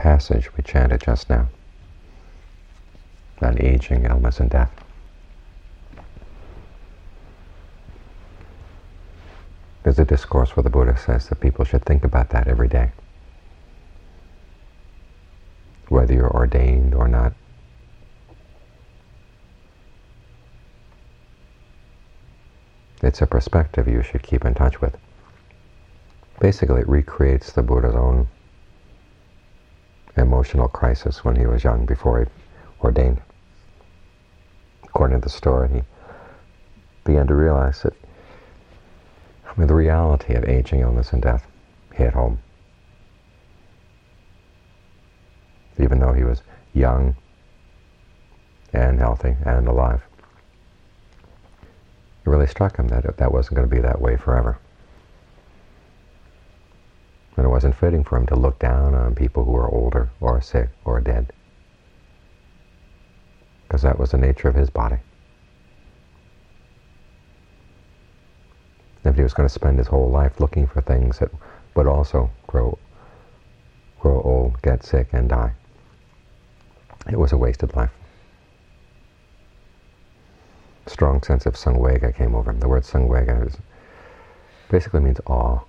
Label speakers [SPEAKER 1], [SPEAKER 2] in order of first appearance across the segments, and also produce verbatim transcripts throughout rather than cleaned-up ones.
[SPEAKER 1] passage we chanted just now, on aging, illness, and death. There's a discourse where the Buddha says that people should think about that every day. Whether you're ordained or not. It's a perspective you should keep in touch with. Basically, it recreates the Buddha's own emotional crisis when he was young, before he ordained. According to the story, he began to realize that I mean, the reality of aging, illness, and death hit home. Even though he was young and healthy and alive, it really struck him that that wasn't going to be that way forever. And it wasn't fitting for him to look down on people who were older or sick or dead, because that was the nature of his body. If he was going to spend his whole life looking for things that would also grow, grow old, get sick, and die, it was a wasted life. Strong sense of samvega came over him. The word samvega is, basically means awe.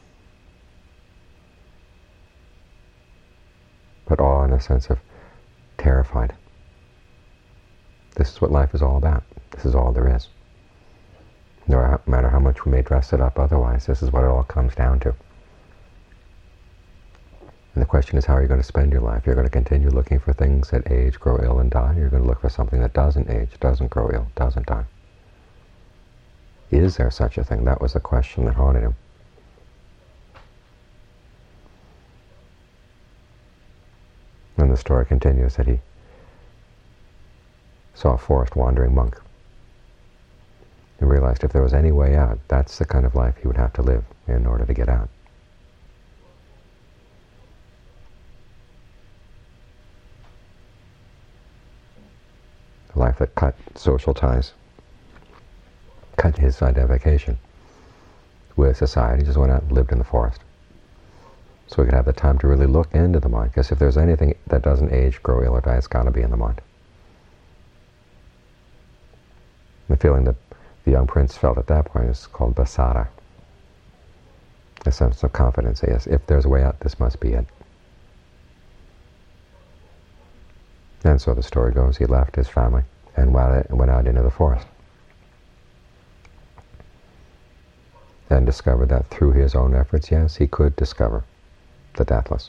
[SPEAKER 1] But awe in a sense of terrified. This is what life is all about. This is all there is. No matter how much we may dress it up otherwise, this is what it all comes down to. And the question is, how are you going to spend your life? You're going to continue looking for things that age, grow ill, and die. You're going to look for something that doesn't age, doesn't grow ill, doesn't die. Is there such a thing? That was the question that haunted him. And the story continues that he saw a forest wandering monk. He realized if there was any way out, that's the kind of life he would have to live in order to get out. A life that cut social ties, cut his identification with society, just went out and lived in the forest. So he could have the time to really look into the mind, because if there's anything that doesn't age, grow ill, or die, it's got to be in the mind. The feeling that the young prince felt at that point is called basara. A sense of confidence. Yes, if there's a way out, this must be it. And so the story goes, he left his family and went out into the forest. And discovered that through his own efforts, yes, he could discover the deathless.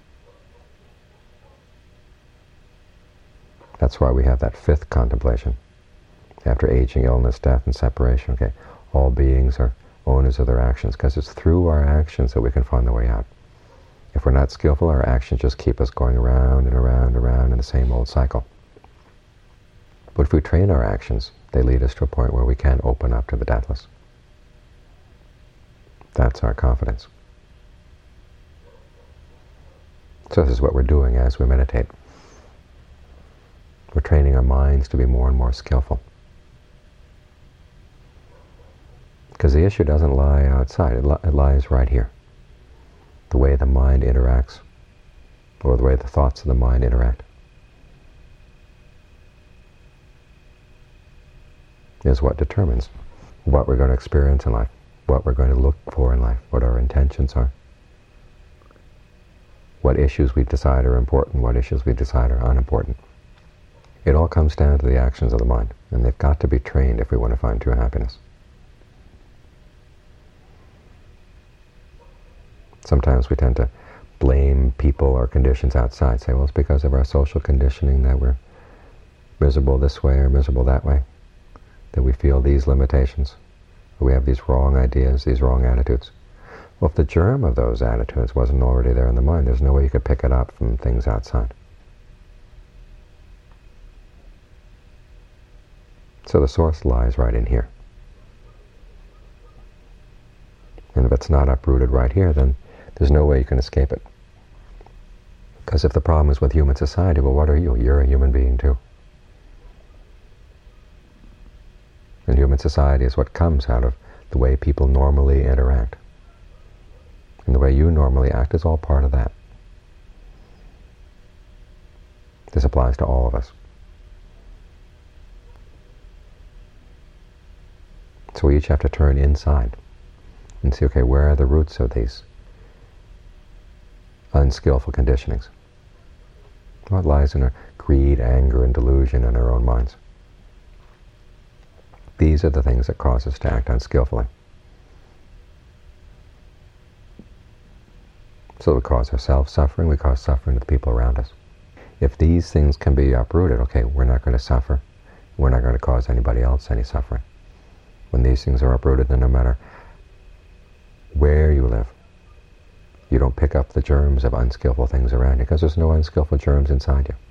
[SPEAKER 1] That's why we have that fifth contemplation. After aging, illness, death, and separation, okay, all beings are owners of their actions, because it's through our actions that we can find the way out. If we're not skillful, our actions just keep us going around and around and around in the same old cycle. But if we train our actions, they lead us to a point where we can open up to the deathless. That's our confidence. So this is what we're doing as we meditate. We're training our minds to be more and more skillful. Because the issue doesn't lie outside, it, li it lies right here. The way the mind interacts, or the way the thoughts of the mind interact, is what determines what we're going to experience in life, what we're going to look for in life, what our intentions are, what issues we decide are important, what issues we decide are unimportant. It all comes down to the actions of the mind, and they've got to be trained if we want to find true happiness. Sometimes we tend to blame people or conditions outside, say, well, it's because of our social conditioning that we're miserable this way or miserable that way, that we feel these limitations, or we have these wrong ideas, these wrong attitudes. Well, if the germ of those attitudes wasn't already there in the mind, there's no way you could pick it up from things outside. So the source lies right in here. And if it's not uprooted right here, then there's no way you can escape it. Because if the problem is with human society, well, what are you? You're a human being too. And human society is what comes out of the way people normally interact. And the way you normally act is all part of that. This applies to all of us. So we each have to turn inside and see, okay, where are the roots of these unskillful conditionings? What lies in our greed, anger, and delusion in our own minds? These are the things that cause us to act unskillfully. So we cause ourselves suffering, we cause suffering to the people around us. If these things can be uprooted, okay, we're not going to suffer. We're not going to cause anybody else any suffering. When these things are uprooted, then no matter where you live, you don't pick up the germs of unskillful things around you, because there's no unskillful germs inside you.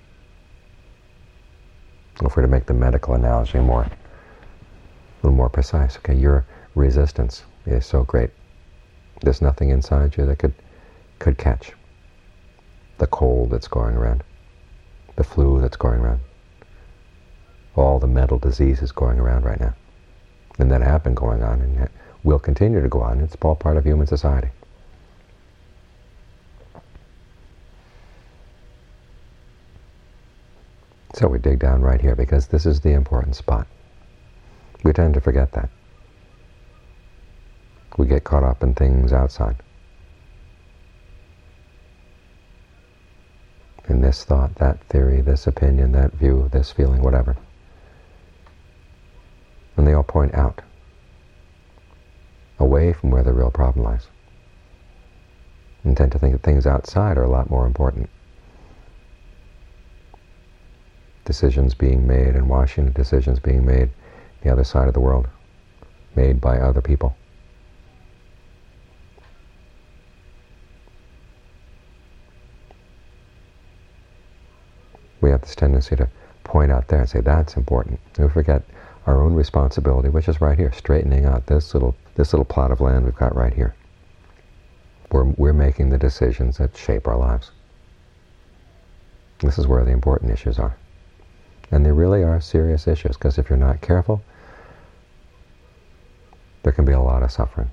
[SPEAKER 1] If we're to make the medical analogy more, a little more precise, okay, your resistance is so great. There's nothing inside you that could could catch the cold that's going around, the flu that's going around, all the mental diseases going around right now. And that have been going on and will continue to go on. It's all part of human society. So we dig down right here, because this is the important spot. We tend to forget that. We get caught up in things outside. In this thought, that theory, this opinion, that view, this feeling, whatever. And they all point out, away from where the real problem lies. And tend to think that things outside are a lot more important. Decisions being made in Washington, decisions being made the other side of the world, made by other people. We have this tendency to point out there and say, that's important. And we forget our own responsibility, which is right here, straightening out this little this little plot of land we've got right here. We're, we're making the decisions that shape our lives. This is where the important issues are. And they really are serious issues, because if you're not careful, there can be a lot of suffering.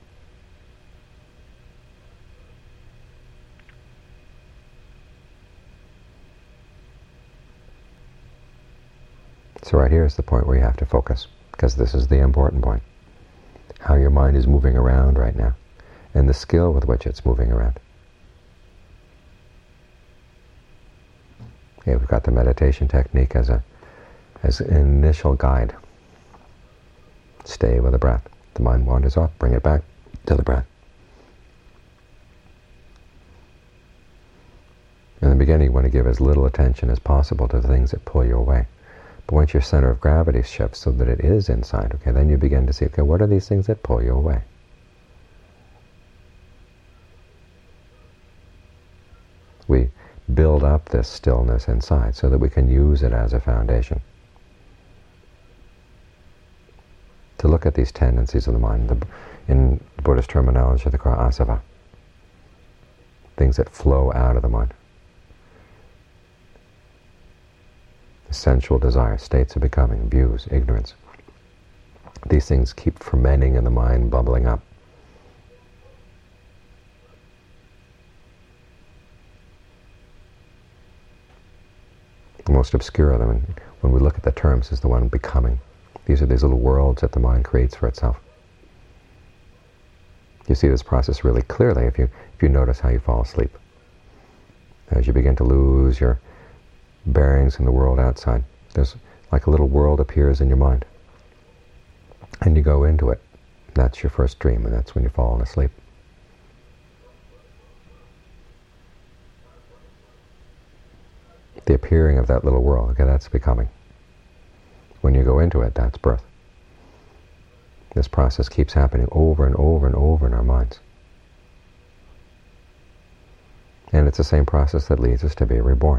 [SPEAKER 1] So right here is the point where you have to focus, because this is the important point. How your mind is moving around right now, and the skill with which it's moving around. Okay, we've got the meditation technique as a as an initial guide. Stay with the breath. The mind wanders off, bring it back to the breath. In the beginning, you want to give as little attention as possible to the things that pull you away. But once your center of gravity shifts so that it is inside, okay, then you begin to see, okay, what are these things that pull you away? We build up this stillness inside so that we can use it as a foundation to look at these tendencies of the mind. The, in Buddhist terminology, they call asava, things that flow out of the mind. Sensual desire, states of becoming, views, ignorance. These things keep fermenting in the mind, bubbling up. The most obscure of them, when we look at the terms, is the one becoming. These are these little worlds that the mind creates for itself. You see this process really clearly if you if you notice how you fall asleep. As you begin to lose your bearings in the world outside, there's like a little world appears in your mind. And you go into it. That's your first dream, and that's when you're falling asleep. The appearing of that little world, okay, that's becoming. When you go into it, that's birth. This process keeps happening over and over and over in our minds. And it's the same process that leads us to be reborn.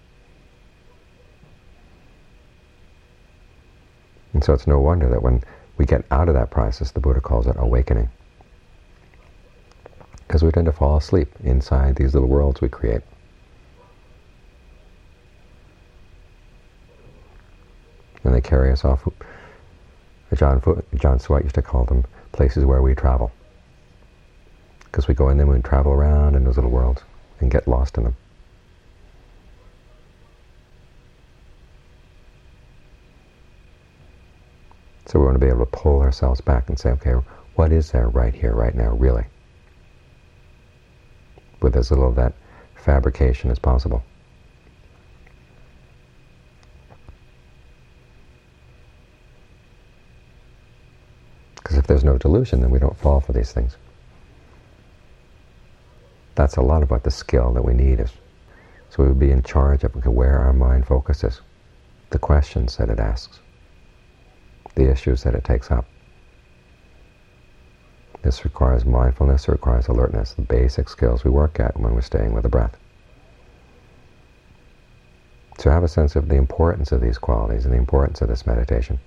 [SPEAKER 1] And so it's no wonder that when we get out of that process, the Buddha calls it awakening. Because we tend to fall asleep inside these little worlds we create. And they carry us off. John, John Swett used to call them places where we travel. Because we go in them and we travel around in those little worlds and get lost in them. So we want to be able to pull ourselves back and say, okay, what is there right here, right now, really? With as little of that fabrication as possible. Because if there's no delusion, then we don't fall for these things. That's a lot about the skill that we need. Is so we would be in charge of okay, where our mind focuses, the questions that it asks, the issues that it takes up. This requires mindfulness, it requires alertness, the basic skills we work at when we're staying with the breath. So have a sense of the importance of these qualities and the importance of this meditation.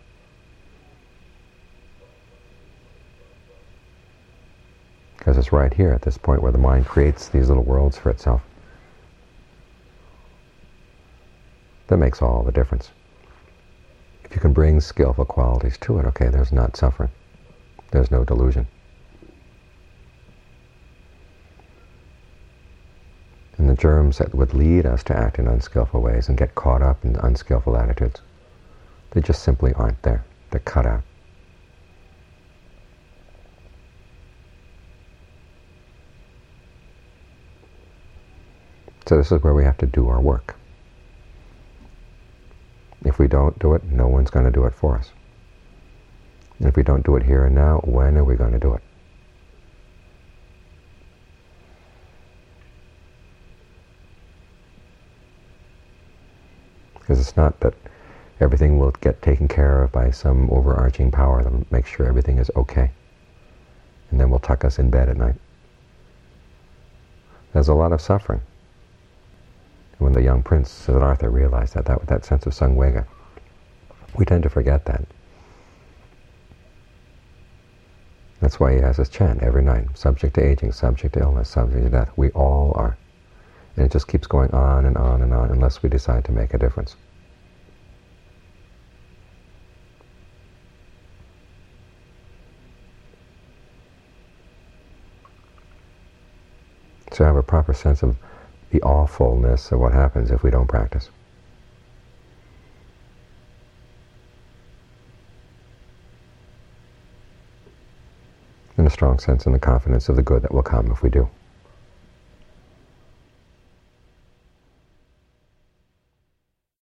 [SPEAKER 1] Because it's right here at this point where the mind creates these little worlds for itself. That makes all the difference. If you can bring skillful qualities to it, okay, there's not suffering. There's no delusion. And the germs that would lead us to act in unskillful ways and get caught up in unskillful attitudes, they just simply aren't there. They're cut out. So this is where we have to do our work. If we don't do it, no one's going to do it for us. And if we don't do it here and now, when are we going to do it? Because it's not that everything will get taken care of by some overarching power that will make sure everything is okay. And then will tuck us in bed at night. There's a lot of suffering. When the young prince, Siddhartha, realized that, that, that sense of samvega, we tend to forget that. That's why he has his chant every night, subject to aging, subject to illness, subject to death. We all are. And it just keeps going on and on and on unless we decide to make a difference. So have a proper sense of the awfulness of what happens if we don't practice. And a strong sense and the confidence of the good that will come if we do.